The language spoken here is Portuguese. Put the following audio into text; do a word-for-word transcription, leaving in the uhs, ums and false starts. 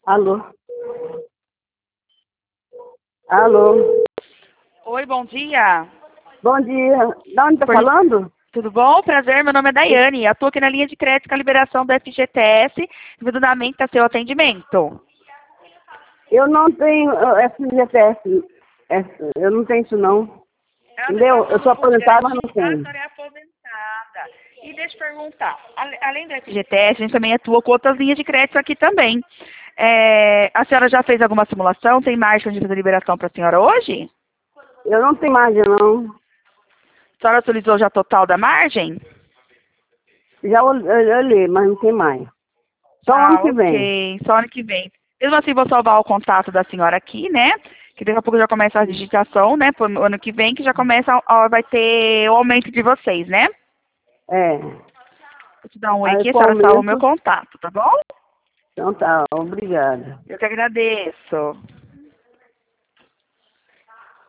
Alô? Alô? Oi, bom dia. Bom dia. Da onde tá Por- falando? Tudo bom? Prazer, meu nome é Daiane. Estou aqui na linha de crédito com a liberação do F G T S, devidamente a seu atendimento. Eu não tenho uh, F G T S. Essa- Eu não tenho isso, não. Entendeu? Eu sou aposentada, mas não A tenho. senhora é aposentada. E deixa eu perguntar, ale- além do F G T S, a gente também atua com outras linhas de crédito aqui também. É, a senhora já fez alguma simulação? Tem margem de fazer liberação para a senhora hoje? Eu não tenho margem, não. A senhora utilizou já total da margem? Já ol- eu olhei, mas não tem mais. Só ano Ah, que vem. ok. Só ano que vem. Mesmo assim, vou salvar o contato da senhora aqui, né? Que daqui a pouco já começa a digitação, né? Pro ano que vem, que já começa, ó, vai ter o aumento de vocês, né? É. Vou te dar um oi Aí aqui, a com o senhora salva o meu aumento. contato, tá bom? Então tá, obrigada. Eu que agradeço.